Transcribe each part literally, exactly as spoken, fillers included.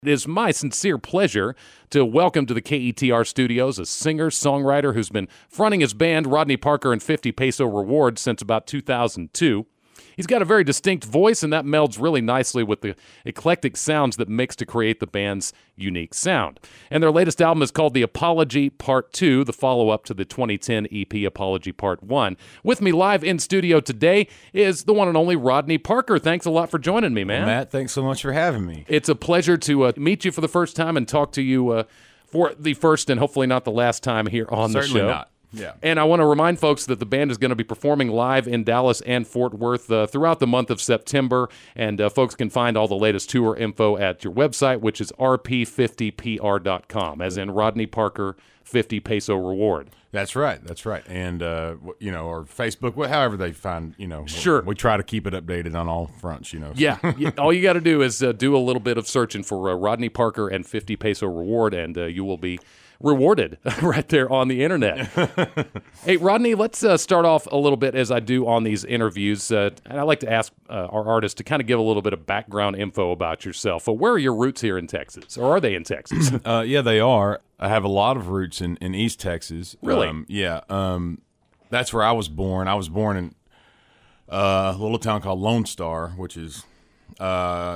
It is my sincere pleasure to welcome to the K E T R studios a singer-songwriter who's been fronting his band, Rodney Parker and fifty Peso Reward, since about two thousand two. He's got a very distinct voice, and that melds really nicely with the eclectic sounds that mix to create the band's unique sound. And their latest album is called The Apology Part two, the follow-up to the twenty ten E P Apology Part one. With me live in studio today is the one and only Rodney Parker. Thanks a lot for joining me, man. Well, Matt, thanks so much for having me. It's a pleasure to uh, meet you for the first time and talk to you uh, for the first and hopefully not the last time here on Certainly the show. Not. Yeah. And I want to remind folks that the band is going to be performing live in Dallas and Fort Worth uh, throughout the month of September, and uh, folks can find all the latest tour info at your website, which is R P fifty P R dot com, as in Rodney Parker fifty Peso Reward. That's right. That's right. And, uh, you know, or Facebook, wh- however they find, you know. Sure. We try to keep it updated on all fronts, you know. Yeah. All you got to do is uh, do a little bit of searching for uh, Rodney Parker and fifty Peso Reward, and uh, you will be rewarded right there on the internet. Hey, Rodney, let's uh, start off a little bit as I do on these interviews. Uh, and I like to ask uh, our artists to kind of give a little bit of background info about yourself. Uh, where are your roots here in Texas, or are they in Texas? Uh, yeah, they are. I have a lot of roots in, in East Texas. Really? Um, yeah. Um, that's where I was born. I was born in uh, a little town called Lone Star, which is uh,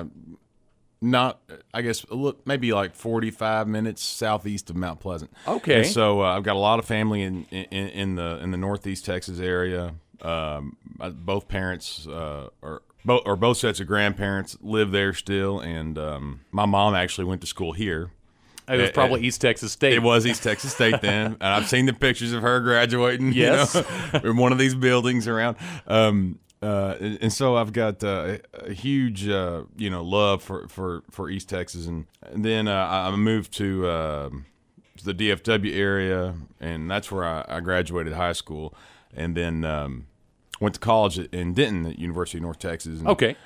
not, I guess, a little, maybe like forty-five minutes southeast of Mount Pleasant. Okay. And so uh, I've got a lot of family in, in, in the in the Northeast Texas area. Um, both parents uh, are both or both sets of grandparents live there still, and um, my mom actually went to school here. It was probably East Texas State. It was East Texas State then, and I've seen the pictures of her graduating. Yes. You know, in one of these buildings around. Um, uh, and, and so I've got uh, a huge, uh, you know, love for, for, for East Texas, and, and then uh, I moved to, uh, to the D F W area, and that's where I, I graduated high school, and then um, went to college in Denton at University of North Texas. And, Okay.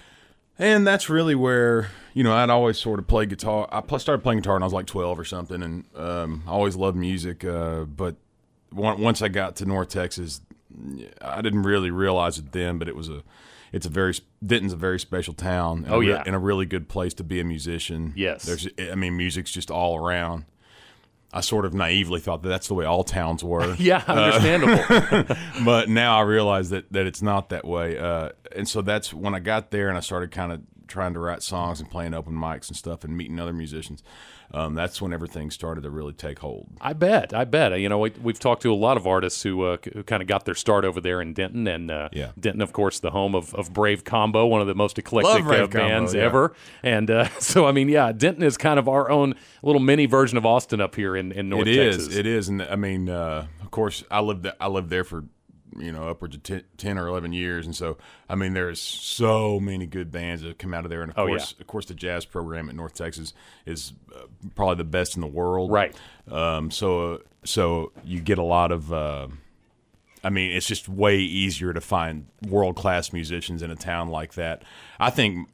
And that's really where, you know, I'd always sort of play guitar. I pl- started playing guitar when I was like twelve or something, and um, I always loved music. Uh, but one- once I got to North Texas, I didn't really realize it then, but it was a, it's a very, Denton's a very special town. And Oh, a re- yeah. And a really good place to be a musician. Yes. There's, I mean, music's just all around. I sort of naively thought that that's the way all towns were. Yeah, understandable. Uh, but now I realize that, that it's not that way. Uh, and so that's when I got there and I started kind of trying to write songs and playing open mics and stuff and meeting other musicians. Um, that's when everything started to really take hold. I bet. I bet. You know, we, we've talked to a lot of artists who, uh, who kind of got their start over there in Denton. And uh, Yeah. Denton, of course, the home of, of Brave Combo, one of the most eclectic Love Brave uh, bands Combo, yeah. ever. And uh, so, I mean, yeah, Denton is kind of our own little mini version of Austin up here in, in North It is. Texas. It is. And I mean, uh, of course, I lived, th- I lived there for, you know, upwards of ten, ten or eleven years. And so, I mean, there's so many good bands that have come out of there. And of Oh, course, yeah. of course, the jazz program at North Texas is uh, probably the best in the world. Right. Um, so, uh, so you get a lot of, uh, I mean, it's just way easier to find world-class musicians in a town like that. I think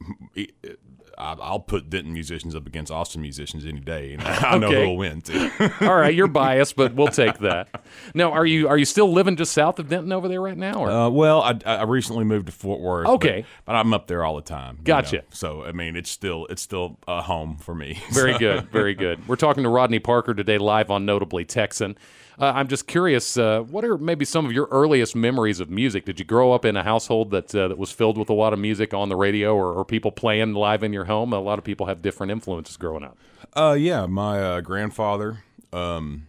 I- I'll put Denton musicians up against Austin musicians any day. And I know Okay. who'll win, too. All right, you're biased, but we'll take that. Now, are you are you still living just south of Denton over there right now? Or? Uh, well, I, I recently moved to Fort Worth. Okay. but, but I'm up there all the time. you Gotcha. know. So I mean, it's still it's still a home for me. Very So- good, very good. We're talking to Rodney Parker today live on Notably Texan. Uh, I'm just curious, uh, what are maybe some of your earliest memories of music? Did you grow up in a household that uh, that was filled with a lot of music on the radio, or, or people playing live in your home? A lot of people have different influences growing up. Uh, yeah, my uh, grandfather, um,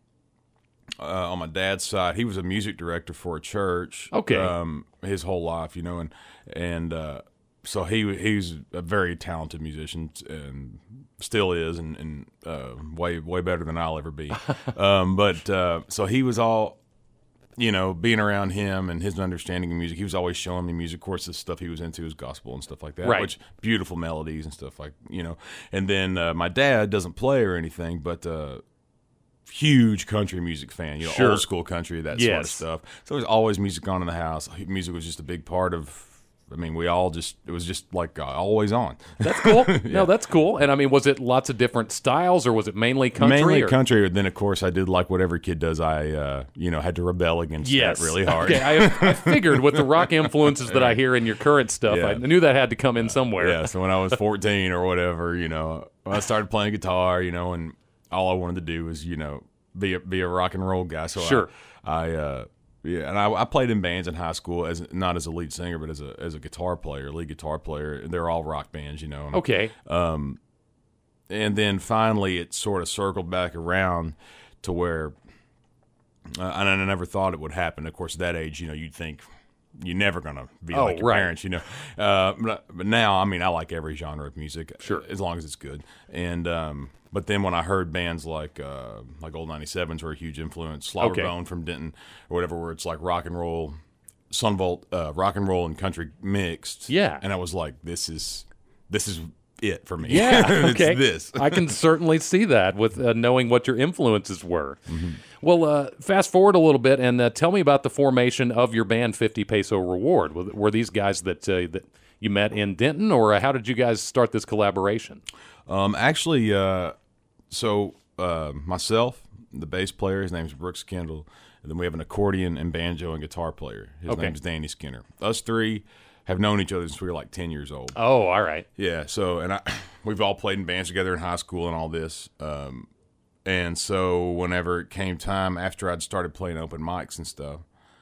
uh, on my dad's side, he was a music director for a church. Okay. Um, his whole life, you know, and and uh, so he he's a very talented musician and still is, and, and uh, way way better than I'll ever be. um, but uh, so he was all. You know, being around him and his understanding of music, he was always showing me music. Of course, the stuff he was into was gospel and stuff like that, Right. which beautiful melodies and stuff like, you know. And then uh, my dad doesn't play or anything, but uh, huge country music fan, you know, Sure. old school country, that sort of Yes. stuff. So there's always music on in the house. Music was just a big part of. I mean, we all just, it was just like uh, always on. That's cool. No, that's cool. And I mean, was it lots of different styles, or was it mainly country? Mainly or? country. Then, of course, I did like what every kid does. I, uh, you know, had to rebel against Yes. that really hard. Okay, I, I figured with the rock influences that I hear in your current stuff, Yeah. I knew that had to come in somewhere. Yeah, so when I was fourteen or whatever, you know, I started playing guitar, you know, and all I wanted to do was, you know, be a, be a rock and roll guy. So Sure. I, I uh, yeah, and I, I played in bands in high school as not as a lead singer, but as a as a guitar player, lead guitar player. They're all rock bands, you know. Okay. Um, and then finally, it sort of circled back around to where, uh, and I never thought it would happen. Of course, at that age, you know, you'd think you're never gonna be Oh, like your right. parents, you know. Uh, but, but now, I mean, I like every genre of music, Sure. as long as it's good. And um, but then when I heard bands like uh, like Old ninety-sevens were a huge influence, Slaughter Okay. Bone from Denton or whatever, where it's like rock and roll, Sunvolt, uh, rock and roll and country mixed. Yeah. and I was like, this is this is it for me. Yeah, it's okay. this. I can certainly see that with uh, knowing what your influences were. Mm-hmm. Well, uh, fast forward a little bit and uh, tell me about the formation of your band, fifty Peso Reward. Were, were these guys that uh, that you met in Denton, or uh, how did you guys start this collaboration? Um, actually, uh, so uh, myself, the bass player, his name's Brooks Kendall, and then we have an accordion and banjo and guitar player. His Okay. name's Danny Skinner. Us three have known each other since we were like ten years old. Oh, all right. Yeah, so and I, we've all played in bands together in high school and all this. Um, and so whenever it came time after I'd started playing open mics and stuff,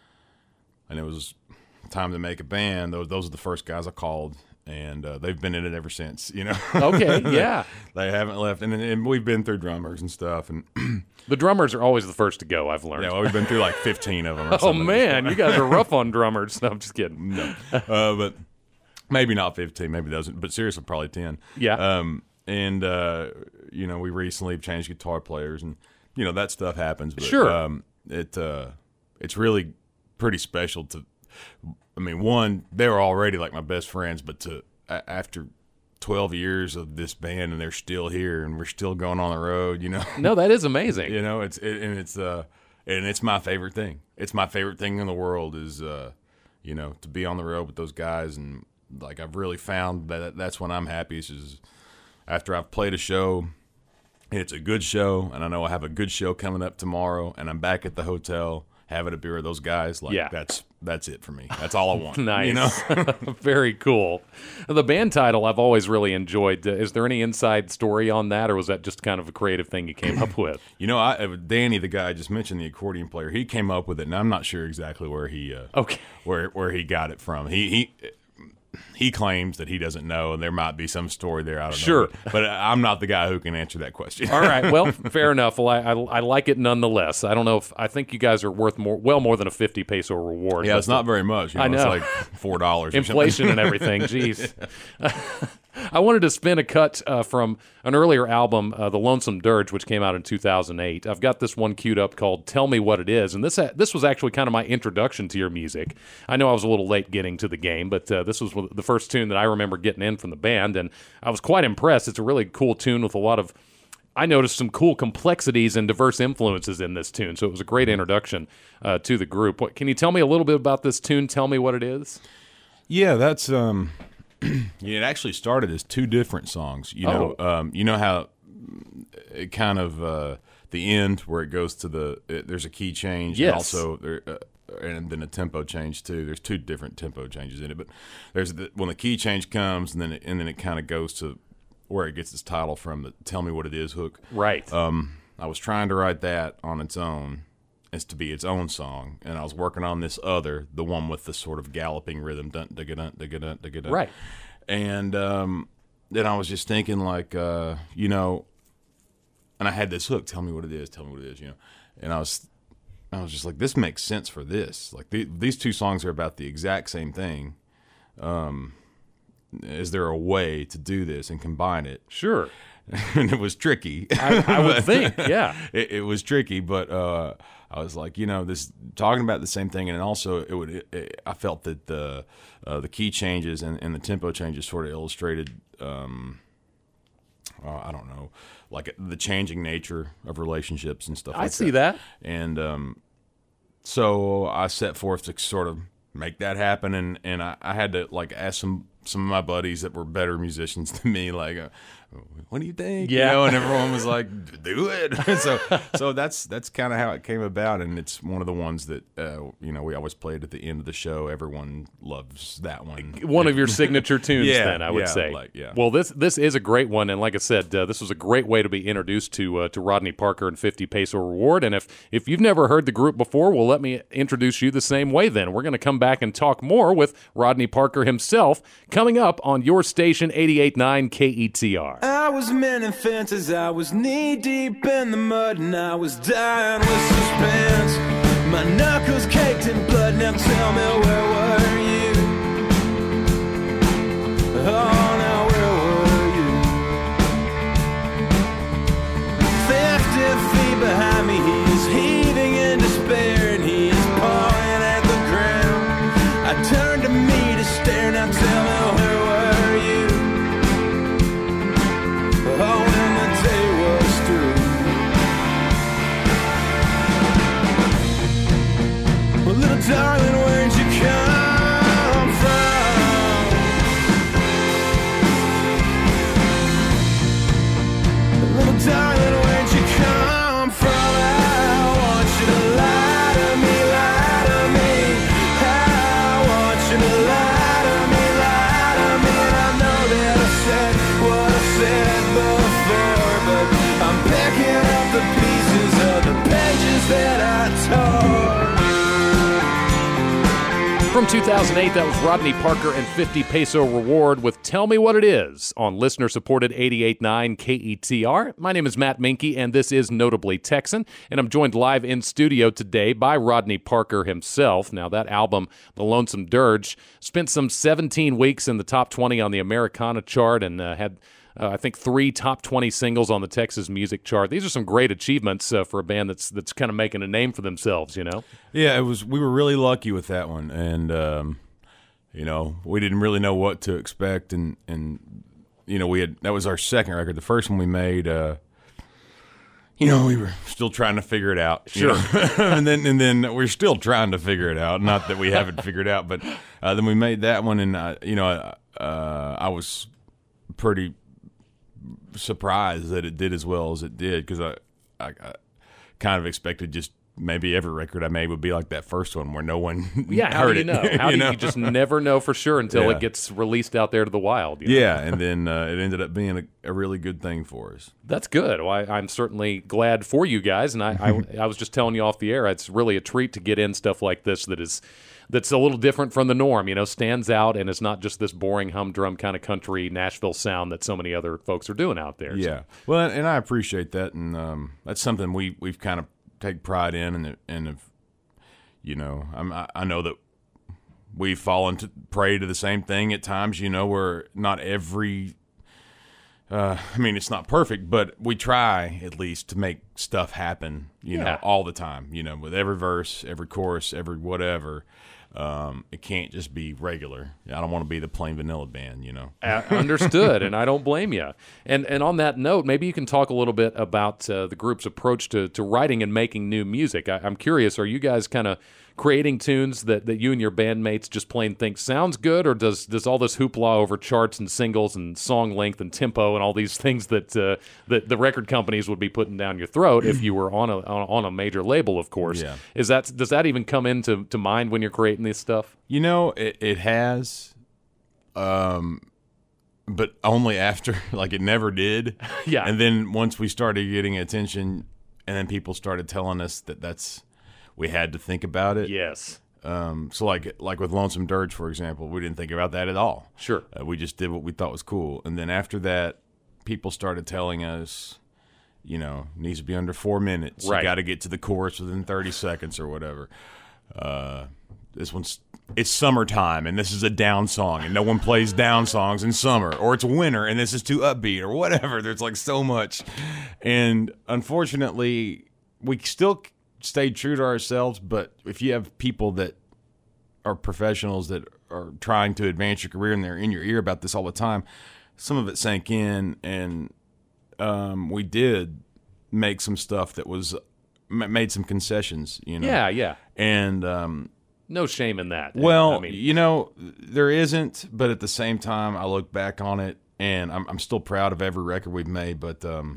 and it was time to make a band, those those are the first guys I called, and uh, they've been in it ever since. You know. Okay, yeah. They haven't left, and, and we've been through drummers and stuff, and The drummers are always the first to go, I've learned. yeah, well, we've been through like fifteen of them. Or Oh, something. man, you guys are rough on drummers. No, I'm just kidding. No, uh, but maybe not fifteen, maybe those, but seriously, probably ten. Yeah. Um, and uh, you know, we recently changed guitar players, and you know that stuff happens. But, Sure. Um, it uh, it's really pretty special to. I mean, one, they were already like my best friends, but to a- after twelve years of this band, and they're still here, and we're still going on the road. You know. No, that is amazing. You know, it's it, and it's uh and it's my favorite thing. It's my favorite thing in the world is uh you know, to be on the road with those guys, and like I've really found that that's when I'm happiest is after I've played a show and it's a good show, and I know I have a good show coming up tomorrow, and I'm back at the hotel having a beer with those guys. Like Yeah. that's that's it for me. That's all I want. Nice. You know. Very cool. The band title I've always really enjoyed. Uh, Is there any inside story on that, or was that just kind of a creative thing you came up with? You know, I, uh, Danny, the guy I just mentioned, the accordion player, he came up with it, and I'm not sure exactly where he uh, Okay. where where he got it from. He he he claims that he doesn't know, and there might be some story there. I don't Sure. know. But I'm not the guy who can answer that question. All right. Well, fair enough. Well, I, I, I like it nonetheless. I don't know if I think you guys are worth more, well more than a fifty peso reward. Yeah, but it's not very much. You know, I know. It's like four dollars. inflation and everything. Jeez. I wanted to spin a cut uh, from an earlier album, uh, The Lonesome Dirge, which came out in two thousand eight. I've got this one queued up called Tell Me What It Is, and this ha- this was actually kind of my introduction to your music. I know I was a little late getting to the game, but uh, this was the first tune that I remember getting in from the band, and I was quite impressed. It's a really cool tune with a lot of, I noticed some cool complexities and diverse influences in this tune, so it was a great introduction uh, to the group. What, can you tell me a little bit about this tune, Tell Me What It Is? Yeah, that's um. Yeah, it actually started as two different songs. You know, Oh. um, you know how it kind of uh, the end where it goes to the it, there's a key change, Yes. and also there, uh, and then a tempo change too. There's two different tempo changes in it, but there's the, when the key change comes, and then it, and then it kind of goes to where it gets its title from, the "Tell Me What It Is" hook. Right. Um, I was trying to write that on its own as to be its own song, and I was working on this other, the one with the sort of galloping rhythm, dun dun dun dun dun dun dun. Right. And um, then I was just thinking, like, uh, you know, and I had this hook, "Tell me what it is, tell me what it is," you know, and I was, I was just like, this makes sense for this. Like, the, these two songs are about the exact same thing. Um, is there a way to do this and combine it? Sure. And it was tricky. I, I would think, yeah. it, it was tricky, but uh, I was like, you know, this talking about the same thing, and also it would. It, it, I felt that the uh, the key changes and, and the tempo changes sort of illustrated. Um, uh, I don't know, like the changing nature of relationships and stuff. I like see that. And um, so I set forth to sort of make that happen, and, and I, I had to like ask some some of my buddies that were better musicians than me, like, uh, what do you think? Yeah. You know, and everyone was like, do it. so so that's that's kind of how it came about, and it's one of the ones that, uh, you know, we always played at the end of the show. Everyone loves that one. One of your signature tunes, Yeah, then, I would yeah, say. like, yeah. Well, this this is a great one, and like I said, uh, this was a great way to be introduced to uh, to Rodney Parker and fifty Peso Reward. And if, if you've never heard the group before, well, let me introduce you the same way then. We're going to come back and talk more with Rodney Parker himself coming up on your station, eighty-eight point nine K E T R. I was mending fences, I was knee-deep in the mud, and I was dying with suspense. My knuckles caked in blood, now tell me, where were you? Oh, now where were you? Fifty feet behind me, he's heaving in despair, and he is pawing at the ground. I turned to me to stare, now tell me, where were you? Oh, when the day was through. Well, little darling, where'd you come from? Little darling, where'd you come from? I want you to lie to me, lie to me. I want you to lie to me, lie to me. And I know that I said what I said before, but I'm picking up the pieces of the pages that I tore. From two thousand eight, that was Rodney Parker and fifty Peso Reward with Tell Me What It Is on listener-supported eighty-eight point nine K E T R. My name is Matt Minke, and this is Notably Texan, and I'm joined live in studio today by Rodney Parker himself. Now, that album, The Lonesome Dirge, spent some seventeen weeks in the top twenty on the Americana chart and uh, had... Uh, I think three top twenty singles on the Texas Music Chart. These are some great achievements uh, for a band that's that's kind of making a name for themselves, you know? Yeah, it was. We were really lucky with that one, and um, you know, we didn't really know what to expect, and and you know, we had that was our second record. The first one we made, uh, you know, we were still trying to figure it out. Sure, you know? and then and then we're still trying to figure it out. Not that we haven't figured it out, but uh, then we made that one, and uh, you know, uh, I was pretty surprised that it did as well as it did, because I, I, I kind of expected just maybe every record I made would be like that first one where no one yeah, how heard do you it. know? How you do know? you just never know for sure until Yeah. it gets released out there to the wild? You know? Yeah, and then uh, it ended up being a, a really good thing for us. That's good. Well, I, I'm certainly glad for you guys, and I, I, I was just telling you off the air, it's really a treat to get in stuff like this that is that's a little different from the norm, you know, stands out, and it's not just this boring humdrum kind of country Nashville sound that so many other folks are doing out there. Yeah, well, and I appreciate that, and um, that's something we we've kind of take pride in, and and have, you know, I'm, I I know that we've fallen to prey to the same thing at times. You know, where not every, uh, I mean, it's not perfect, but we try at least to make stuff happen. You Yeah. know, all the time. You know, with every verse, every chorus, every whatever. Um, it can't just be regular. I don't want to be the plain vanilla band, you know. Uh, understood, and I don't blame you. And and on that note, maybe you can talk a little bit about uh, the group's approach to, to writing and making new music. I, I'm curious, are you guys kind of creating tunes that, that you and your bandmates just plain think sounds good, or does does all this hoopla over charts and singles and song length and tempo and all these things that uh, that the record companies would be putting down your throat if you were on a on, on a major label, of course? Yeah. Is that does that even come into to mind when you're creating this stuff? You know, it, it has, um, but only after, like it never did. Yeah. And then once we started getting attention, and then people started telling us that that's, we had to think about it. Yes. Um, so like like with Lonesome Dirge, for example, we didn't think about that at all. Sure. Uh, we just did what we thought was cool. And then after that, people started telling us, you know, needs to be under four minutes. Right. You got to get to the chorus within thirty seconds or whatever. Uh, this one's, it's summertime and this is a down song and no one plays down songs in summer, or it's winter and this is too upbeat or whatever. There's like so much. And unfortunately, we still stayed true to ourselves, but if you have people that are professionals that are trying to advance your career and they're in your ear about this all the time, some of it sank in, and um, we did make some stuff that was made some concessions, you know. Yeah, yeah. And um, no shame in that. Well, I mean, you know, there isn't, but at the same time, I look back on it, and I'm, I'm still proud of every record we've made, but um,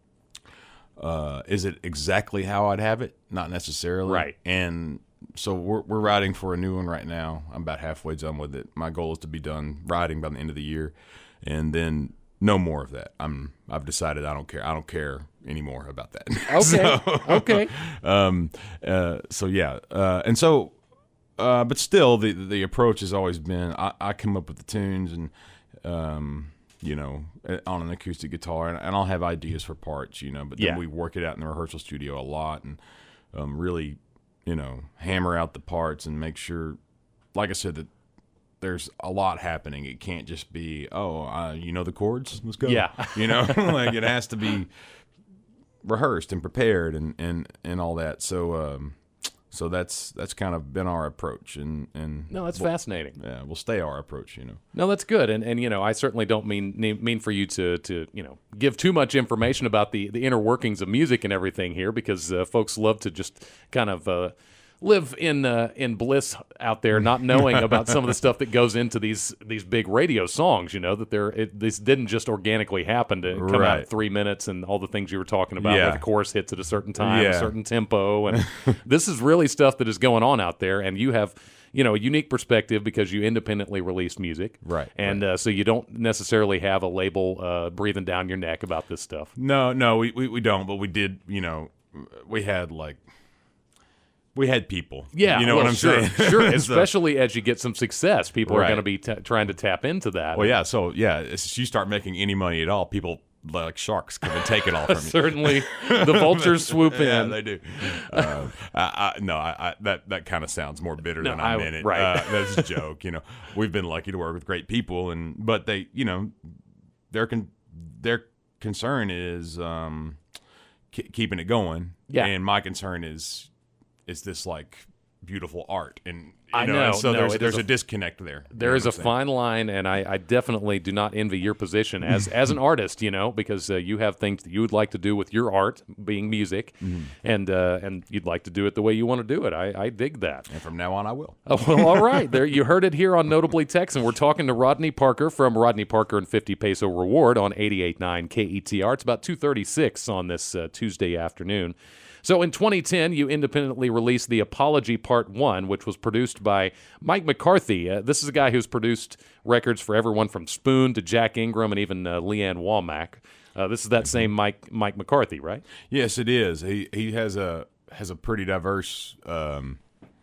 uh, is it exactly how I'd have it? Not necessarily. Right. And so we're, we're writing for a new one right now. I'm about halfway done with it. My goal is to be done writing by the end of the year, and then no more of that. I'm, I've decided I don't care. I don't care anymore about that. okay, So, okay. um, uh, so yeah, uh, and so, uh, but still, the the approach has always been I, I come up with the tunes and, um, you know, on an acoustic guitar, and, and I'll have ideas for parts, you know, but then Yeah. we work it out in the rehearsal studio a lot and um, really, you know, hammer out the parts and make sure, like I said, that there's a lot happening. It can't just be, oh, uh, you know the chords, let's go. Yeah. You know, like it has to be rehearsed and prepared and, and, and all that. So um, so that's that's kind of been our approach, and and No, that's we'll, fascinating. Yeah, we'll stay our approach. You know. No, that's good, and and you know, I certainly don't mean mean for you to to you know give too much information about the the inner workings of music and everything here, because uh, folks love to just kind of uh, live in uh, in bliss out there, not knowing about some of the stuff that goes into these these big radio songs. You know that they're it, this didn't just organically happen to come out Right. in three minutes and all the things you were talking about. Yeah. Where the chorus hits at a certain time, a Yeah. certain tempo, and this is really stuff that is going on out there, and you have. You know, a unique perspective because you independently released music. Right, And uh, so you don't necessarily have a label uh, breathing down your neck about this stuff. No, no, we, we we don't. But we did. You know, we had like. We had people. Yeah. You know well, what I'm sure, saying? Sure. So- Especially as you get some success, people are Right. going to be t- trying to tap into that. Well, yeah. So yeah, as you start making any money at all, people like sharks come and take it all from you. Certainly, the vultures swoop in. Yeah, they do. Uh, I, I, no, I, I, that that kind of sounds more bitter No, than I I- meant it. right. Uh, that's a joke. You know, we've been lucky to work with great people, and but they, you know, their con- their concern is um, k- keeping it going. Yeah. And my concern is is this like beautiful art, and you I know, know, and so no, there's it there's is a, a- disconnect there. You There know is a what I'm saying? fine line, and I, I definitely do not envy your position as as an artist. You know, because uh, you have things that you would like to do with your art, being music, Mm-hmm. and uh, and you'd like to do it the way you want to do it. I, I dig that. And from now on, I will. Oh, well, all right. There, you heard it here on Notably Texan. We're talking to Rodney Parker from Rodney Parker and fifty Peso Reward on eighty-eight point nine K E T R. It's about two thirty-six on this uh, Tuesday afternoon. So in twenty ten, you independently released The Apology Part one, which was produced by Mike McCarthy. Uh, this is a guy who's produced records for everyone from Spoon to Jack Ingram and even uh, Leanne Womack. Uh, this is that same Mike Mike McCarthy, right? Yes, it is. He he has a has a pretty diverse, um,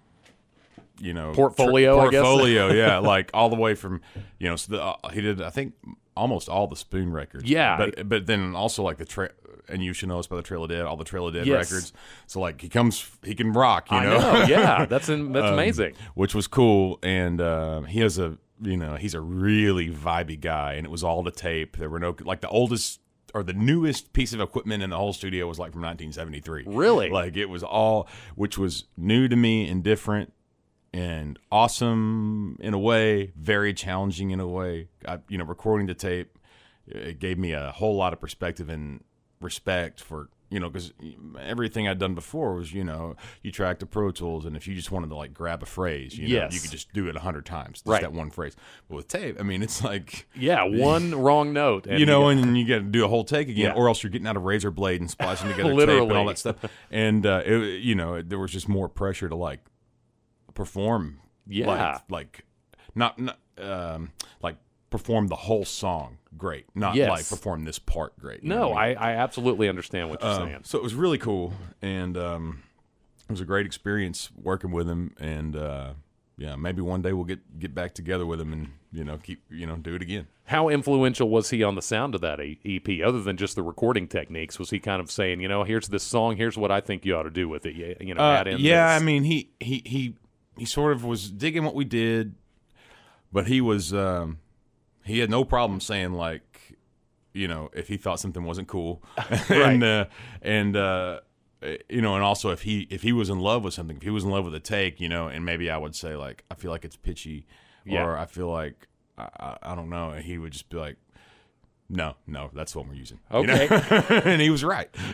you know, Portfolio, I guess. portfolio. Yeah, like all the way from you know, so the, uh, he did I think almost all the Spoon records. Yeah. but but then also like the tra- and you should know us by the Trail of Dead, all the Trail of Dead Yes. records. So like he comes, he can rock, you I know. know. Yeah, that's in, that's Um, amazing. Which was cool, and uh, he has a you know he's a really vibey guy, and it was all to tape. There were no like the oldest or the newest piece of equipment in the whole studio was like from nineteen seventy-three. Really? Like it was all, which was new to me and different and awesome in a way, very challenging in a way. I, you know, recording the tape, it gave me a whole lot of perspective and respect for, you know, because everything I'd done before was, you know, you track the Pro Tools, and if you just wanted to like grab a phrase, you know, Yes. you could just do it a hundred times, just Right. that one phrase. But with tape, I mean, it's like, Yeah, one wrong note. And you know, get- and you got to do a whole take again, Yeah. or else you're getting out a razor blade and splicing together tape Literally. and all that stuff. And uh, it, you know, there was just more pressure to like perform, Yeah. like, like not, not um, like perform the whole song great, not Yes. like perform this part great. you know no, what I mean? I, I absolutely understand what you're Um, saying. so it was really cool, and um, it was a great experience working with him. And uh, yeah, maybe one day we'll get get back together with him and you know keep you know do it again. How influential was he on the sound of that E P, other than just the recording techniques? Was he kind of saying, you know, here's this song, here's what I think you ought to do with it? You, you know, Uh, add in yeah, this. I mean he he he he sort of was digging what we did, but he was um, he had no problem saying like, you know, if he thought something wasn't cool, and uh, and uh, you know, and also if he if he was in love with something, if he was in love with a take, you know, and maybe I would say like I feel like it's pitchy, Yeah. or I feel like I, I, I don't know, and he would just be like, no, no, that's what we're using. you know? Okay. And he was right.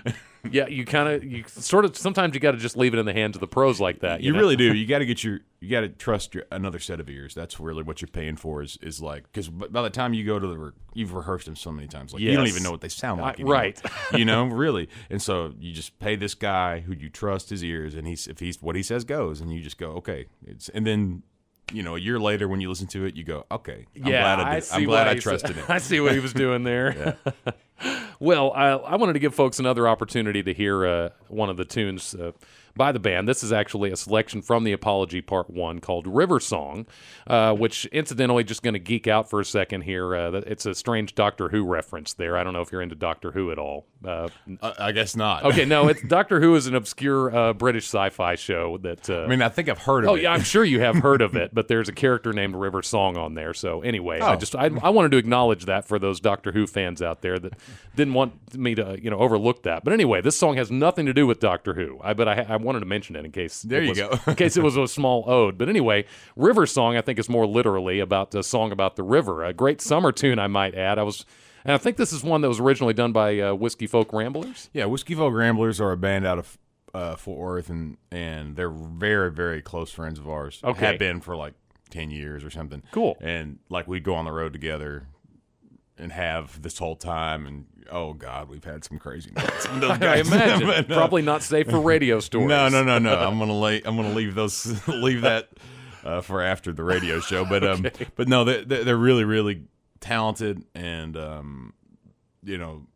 Yeah, you kind of, you sort of, sometimes you got to just leave it in the hands of the pros like that. You, You know? really do. You got to get your, you got to trust your, another set of ears. That's really what you're paying for. Is is like, because by the time you go to the, re- you've rehearsed them so many times, like you don't Yes. even know what they sound like. I- anymore. right. You know, really. And so you just pay this guy who you trust his ears, and he's if he's what he says goes, and you just go okay. It's and then. You know, a year later when you listen to it, you go, "Okay, I'm yeah, glad I, did, see I'm glad what I he's- trusted him." I see what he was doing there. Well, I, I wanted to give folks another opportunity to hear uh, one of the tunes uh, by the band. This is actually a selection from the Apology Part One called "River Song," uh, which, incidentally, just going to geek out for a second here. Uh, it's a strange Doctor Who reference there. I don't know if you're into Doctor Who at all. Uh, Uh, I guess not. okay, no, it's Doctor Who is an obscure uh, British sci-fi show that. Uh, I mean, I think I've heard of Oh it. yeah, I'm sure you have heard of it, but there's a character named River Song on there. So anyway, I Oh. just I, I wanted to acknowledge that for those Doctor Who fans out there that didn't want me to you know overlook that. But anyway, this song has nothing to do with Doctor Who. I but I, I wanted to mention it in case There it you was, go. in case it was a small ode. But anyway, River Song I think is more literally about a song about the river. A great summer tune, I might add. I was. And I think this is one that was originally done by uh, Whiskey Folk Ramblers. Yeah, Whiskey Folk Ramblers are a band out of uh, Fort Worth, and and they're very, very close friends of ours. Okay. Have been for like ten years or something. Cool. And like we'd go on the road together and have this whole time, and oh God, we've had some crazy nights. with those I guys. imagine But, uh, probably not safe for radio stories. No, no, no, no. I'm gonna lay, I'm gonna leave those leave that uh, for after the radio show. But um, Okay. but no, they they- they're really, really talented, and um, you know,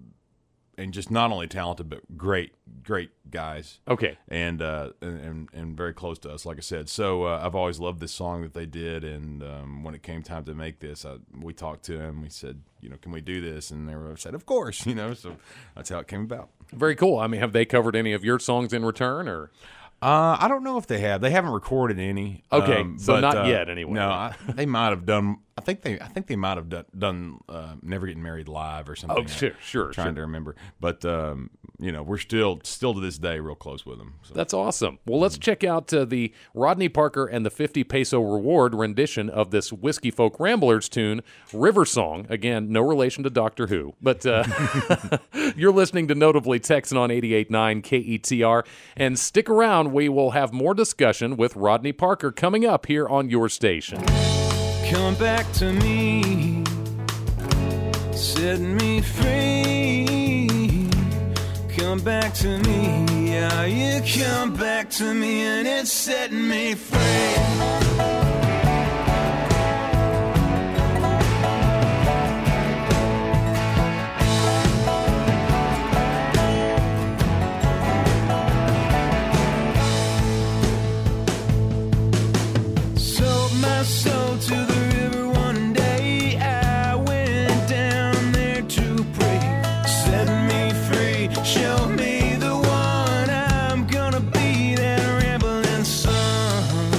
and just not only talented, but great, great guys. Okay. And uh, and, and and very close to us, like I said. So uh, I've always loved this song that they did, and um, when it came time to make this, I, we talked to them. We said, you know, can we do this? And they were said, of course, you know. So that's how it came about. Very cool. I mean, have they covered any of your songs in return, or? Uh, I don't know if they have. They haven't recorded any. Okay, um, so but, not uh, yet, anyway. No, I, they might have done. I think they. I think they might have done, done uh, "Never Getting Married Live" or something. Oh, sure, sure, I'm trying sure. to remember, but um, you know, we're still, still to this day, real close with them. So. That's awesome. Well, let's check out uh, the Rodney Parker and the fifty peso reward rendition of this Whiskey Folk Ramblers tune, River Song. Again, no relation to Doctor Who, but uh, you're listening to Notably Texan on eighty-eight point nine K E T R. And stick around. We will have more discussion with Rodney Parker coming up here on your station. Come back to me, set me free. Come back to me, yeah, you come back to me, and it's setting me free. Sold my soul to the river one day. I went down there to pray. Set me free, show me the one. I'm gonna be that rambling son.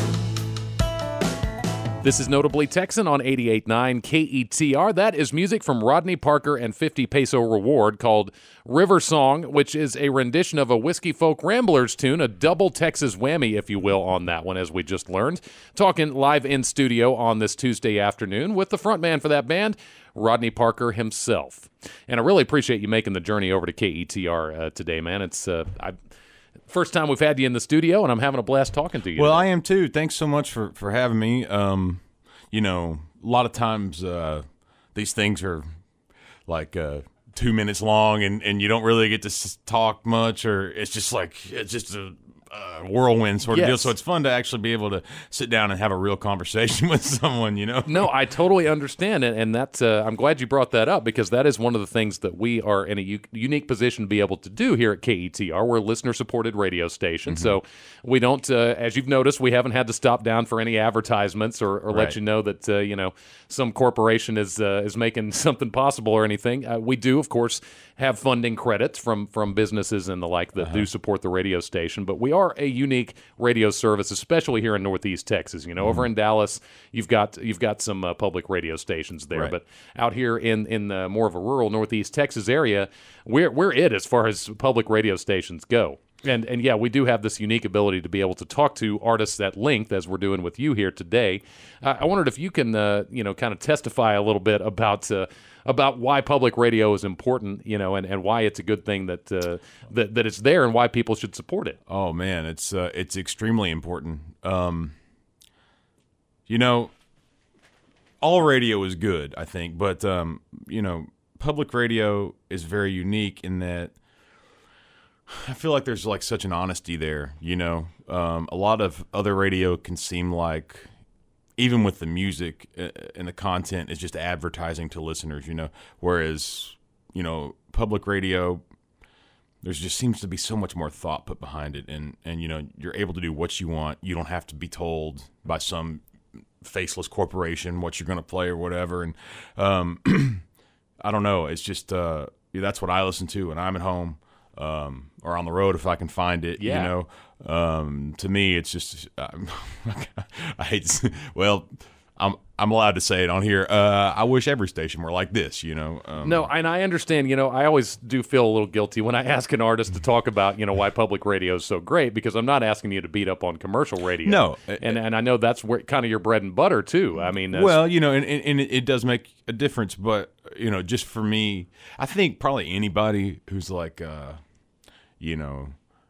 This is Notably Texan on eighty-eight point nine K E T R. That is music from Rodney Parker and fifty peso reward called River Song, which is a rendition of a Whiskey Folk Ramblers tune, a double Texas whammy, if you will, on that one, as we just learned. Talking live in studio on this Tuesday afternoon with the frontman for that band, Rodney Parker himself. And I really appreciate you making the journey over to K E T R uh, today, man. It's uh, I, first time we've had you in the studio, and I'm having a blast talking to you. Well, today. I am too. Thanks so much for, for having me. Um, you know, a lot of times uh, these things are like uh, two minutes long, and, and you don't really get to s- talk much, or it's just like it's just a uh, whirlwind sort of Yes. deal. So it's fun to actually be able to sit down and have a real conversation with someone. You know. No, I totally understand it, and that's. Uh, I'm glad you brought that up because that is one of the things that we are in a u- unique position to be able to do here at K E T R. We're a listener-supported radio station, Mm-hmm. so we don't. Uh, as you've noticed, we haven't had to stop down for any advertisements or, or let Right. you know that uh, you know some corporation is uh, is making something possible or anything. Uh, we do, of course, have funding credits from from businesses and the like that Uh-huh. do support the radio station, but we are a unique radio service, especially here in Northeast Texas. You know, over in Dallas, you've got you've got some uh, public radio stations there, Right. but out here in in the more of a rural Northeast Texas area, we're we're it as far as public radio stations go. And and yeah, we do have this unique ability to be able to talk to artists at length, as we're doing with you here today. Uh, I wondered if you can, uh, you know, kind of testify a little bit about uh, about why public radio is important, you know, and, and why it's a good thing that uh, that that it's there and why people should support it. Oh man, it's uh, it's extremely important. Um, you know, all radio is good, I think, but um, you know, public radio is very unique in that I feel like there's like such an honesty there. You know, um, a lot of other radio can seem like, even with the music and the content, is just advertising to listeners, you know, whereas, you know, public radio, there's just seems to be so much more thought put behind it. And, and, you know, you're able to do what you want. You don't have to be told by some faceless corporation what you're going to play or whatever. And um, I don't know. It's just, uh, yeah, that's what I listen to when I'm at home um, or on the road if I can find it, yeah. you know. Um, to me, it's just, um, I hate to, well, I'm, I'm allowed to say it on here. Uh, I wish every station were like this, you know? Um, No, and I understand, you know, I always do feel a little guilty when I ask an artist to talk about, you know, why public radio is so great, because I'm not asking you to beat up on commercial radio. No. And, and I know that's where kind of your bread and butter too. I mean, that's, well, you know, and, and, and it does make a difference, but, you know, just for me, I think probably anybody who's like, uh, you know,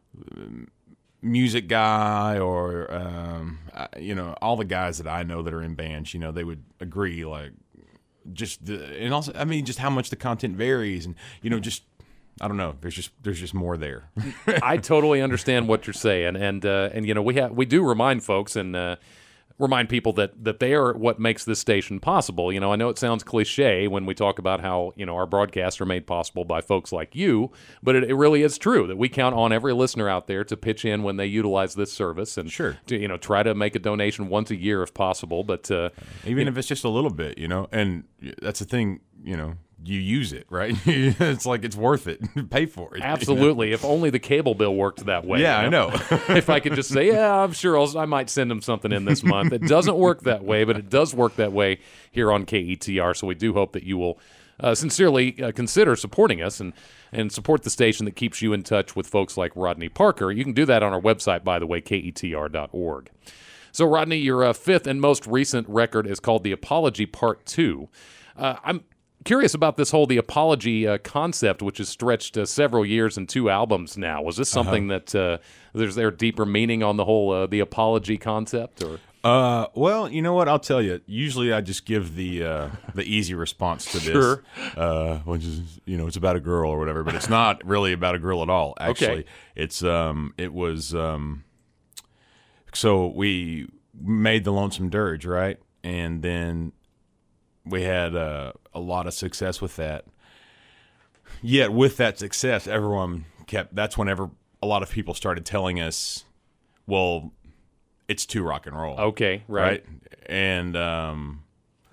music guy or um, you know, all the guys that I know that are in bands, you know, they would agree, like, just the, and also, I mean, just how much the content varies, and you know, just I don't know, there's just there's just more there. I totally understand what you're saying, and uh, and you know, we have we do remind folks and uh, remind people that that they are what makes this station possible. You know, I know it sounds cliche when we talk about how, you know, our broadcasts are made possible by folks like you, but it, it really is true that we count on every listener out there to pitch in when they utilize this service, and Sure. to, you know, try to make a donation once a year if possible. But uh, Even if it's just a little bit, you know, and that's the thing, you know, you use it, right? It's like it's worth it. Pay for it. absolutely, if only the cable bill worked that way. Yeah, you I know. If I could just say, yeah, I'm sure I'll, I might send them something in this month. It doesn't work that way, but it does work that way here on K E T R. So we do hope that you will uh, sincerely uh, consider supporting us and, and support the station that keeps you in touch with folks like Rodney Parker. You can do that on our website, by the way, K E T R dot org. So, Rodney, your uh, fifth and most recent record is called The Apology Part two. Uh, I'm curious about this whole The Apology uh, concept, which has stretched uh, several years and two albums now. Was this something uh-huh. that uh, there's there deeper meaning on the whole uh, The Apology concept? Or Uh, well, you know what? I'll tell you. Usually, I just give the uh, the easy response to this, Sure. uh, which is, you know, it's about a girl or whatever. But it's not really about a girl at all. Actually, Okay. it's um, it was um, so we made the Lonesome Dirge, right, and then we had uh, a lot of success with that. Yet with that success, everyone kept. That's whenever a lot of people started telling us, well, it's too rock and roll. Okay, right. right? And um,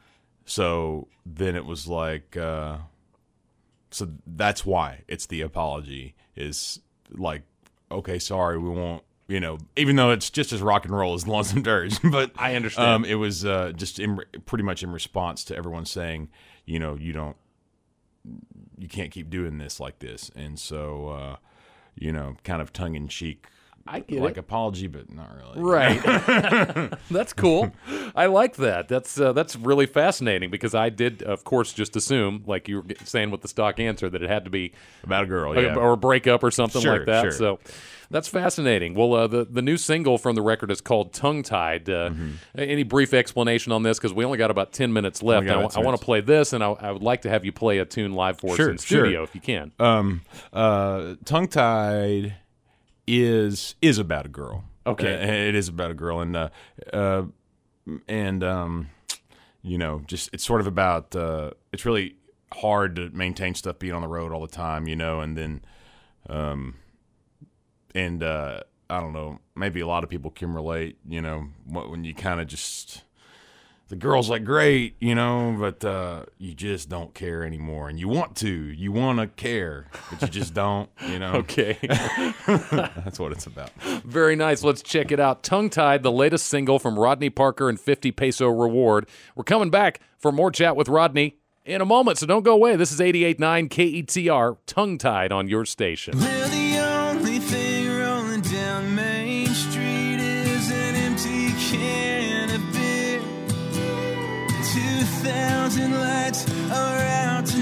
so then it was like, uh, so that's why it's The Apology, is like, okay, sorry, we won't, you know, even though it's just as rock and roll as Lonesome Dirge, but I understand. Um, it was uh, just in, pretty much in response to everyone saying, you know, you don't, you can't keep doing this like this. And so, uh, you know, kind of tongue in cheek, I get like it. apology, but not really. Right. That's cool. I like that. That's uh, that's really fascinating, because I did, of course, just assume, like you were saying with the stock answer, that it had to be About a girl, a- yeah. or a breakup or something Sure, like that. sure. So that's fascinating. Well, uh, the the new single from the record is called "Tongue Tied." Uh, Mm-hmm. Any brief explanation on this? Because we only got about ten minutes left. got I, about ten want minutes. to play this, and I, I would like to have you play a tune live for Sure, us in studio sure. if you can. Um, uh, Tongue Tied is is about a girl. Okay. Uh, it is about a girl, and uh, uh, and um, you know, just it's sort of about. Uh, it's really hard to maintain stuff being on the road all the time, you know, and then, um, and uh, I don't know, maybe a lot of people can relate, you know, wh- when you kind of just. The girl's like great, you know, but uh, you just don't care anymore, and you want to, you want to care, but you just don't, you know. Okay. That's what it's about. Very nice. Let's check it out. Tongue Tied, the latest single from Rodney Parker and fifty peso reward. We're coming back for more chat with Rodney in a moment, so don't go away. This is eighty-eight point nine K E T R, Tongue Tied on your station. Well, the only thing rolling down Main Street is an empty can of beer. Two thousand lights are out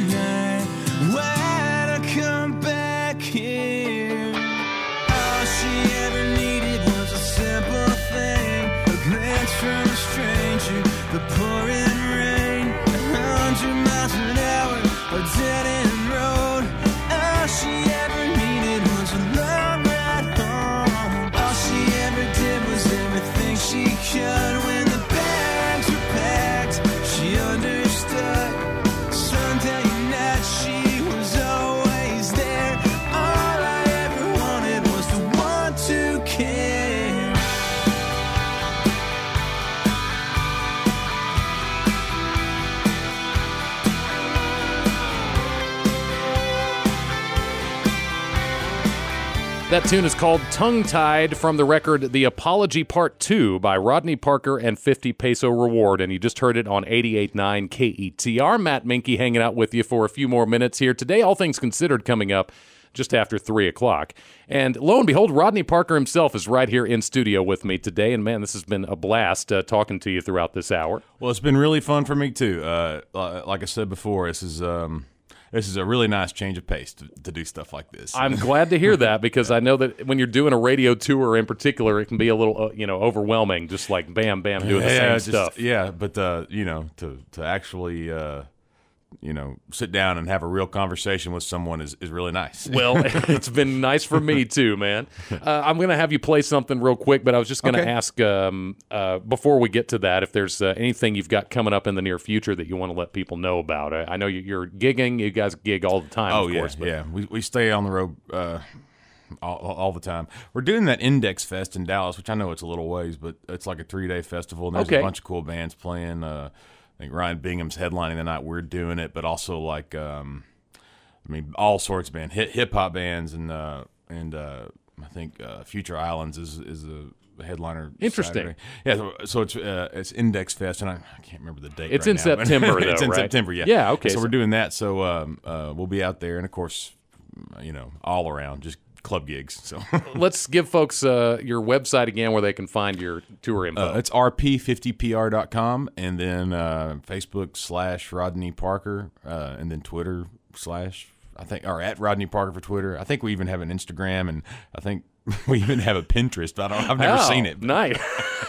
That tune is called Tongue Tied from the record The Apology Part two by Rodney Parker and fifty Peso Reward, and you just heard it on eighty-eight point nine K E T R. Matt Minke hanging out with you for a few more minutes here today. All Things Considered coming up just after three o'clock. And lo and behold, Rodney Parker himself is right here in studio with me today, and man, this has been a blast uh, talking to you throughout this hour. Well, it's been really fun for me, too. Uh, like I said before, this is... Um This is a really nice change of pace to, to do stuff like this. I'm glad to hear that, because I know that when you're doing a radio tour in particular, it can be a little, uh, you know, overwhelming, just like bam, bam, doing yeah, the same just, stuff. Yeah, but, uh, you know, to, to actually, uh, you know, sit down and have a real conversation with someone is, is really nice. Well, it's been nice for me too, man. Uh, I'm going to have you play something real quick, but I was just going to Okay. ask, um, uh, before we get to that, if there's uh, anything you've got coming up in the near future that you want to let people know about. I, I know you- you're gigging. You guys gig all the time, Oh, of yeah, course. But yeah. We, we stay on the road uh, all, all the time. We're doing that Index Fest in Dallas, which I know it's a little ways, but it's like a three-day festival, and there's Okay. a bunch of cool bands playing. Uh, I think Ryan Bingham's headlining the night we're doing it, but also like, um, I mean, all sorts of bands, hip hip hop bands, and uh, and uh, I think uh, Future Islands is is a headliner. Interesting. Saturday. Yeah, so, so it's uh, it's Index Fest, and I, I can't remember the date. It's right in now, but- September, though, It's in right? September, yeah. Yeah, okay, So, so- we're doing that. So um, uh, we'll be out there, and of course, you know, all around, just club gigs. So let's give folks uh, your website again where they can find your tour info. uh, it's r p fifty p r dot com, and then uh, Facebook slash Rodney Parker, uh, and then Twitter slash I think or at Rodney Parker for Twitter. I think we even have an Instagram, and I think we even have a Pinterest. But I don't, I've never Oh, seen it. Nice.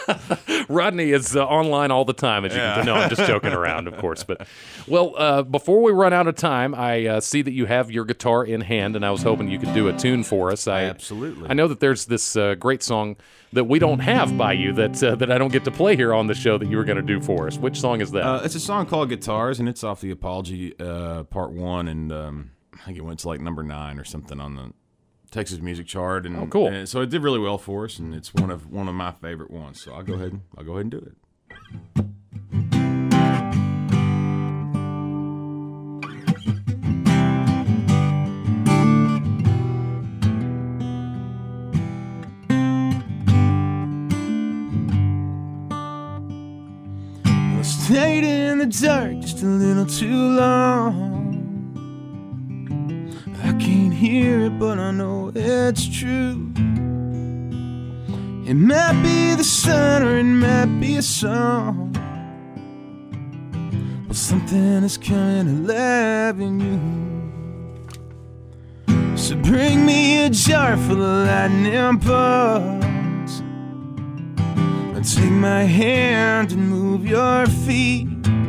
Rodney is uh, online all the time, as you Yeah. can know. I'm just joking around, of course. But well, uh, before we run out of time, I uh, see that you have your guitar in hand, and I was hoping you could do a tune for us. I, Absolutely. I know that there's this uh, great song that we don't have by you that uh, that I don't get to play here on the show that you were going to do for us. Which song is that? Uh, it's a song called Guitars, and it's off the Apology uh, Part One, and um, I think it went to like number nine or something on the Texas Music Chart. And, Oh, cool. and so it did really well for us, and it's one of one of my favorite ones. So I'll go ahead. And, I'll go ahead and do it. I stayed in the dark just a little too long. I can't hear it, but I know it's true. It might be the sun or it might be a song, but something is coming alive in you. So bring me a jar full of lightning bolts, and take my hand and move your feet.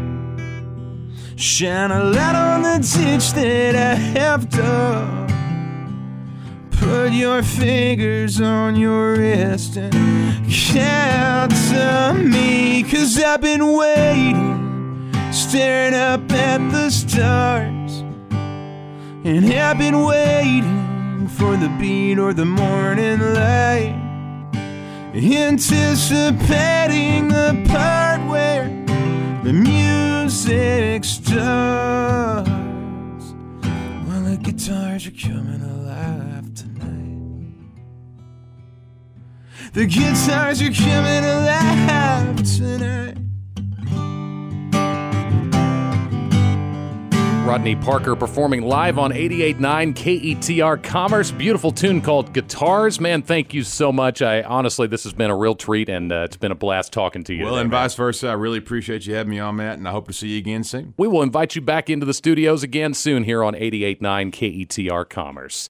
Shine a light on the ditch that I have dug. Put your fingers on your wrist and count to me, 'cause I've been waiting, staring up at the stars, and I've been waiting for the beat or the morning light, anticipating the part where the music starts. Well, the guitars are coming alive tonight. The guitars are coming alive tonight. Rodney Parker performing live on eighty-eight point nine K E T R Commerce. Beautiful tune called Guitars. Man, thank you so much. I honestly, this has been a real treat, and uh, it's been a blast talking to you. Well, today, and man. vice versa. I really appreciate you having me on, Matt, and I hope to see you again soon. We will invite you back into the studios again soon here on eighty-eight point nine K E T R Commerce.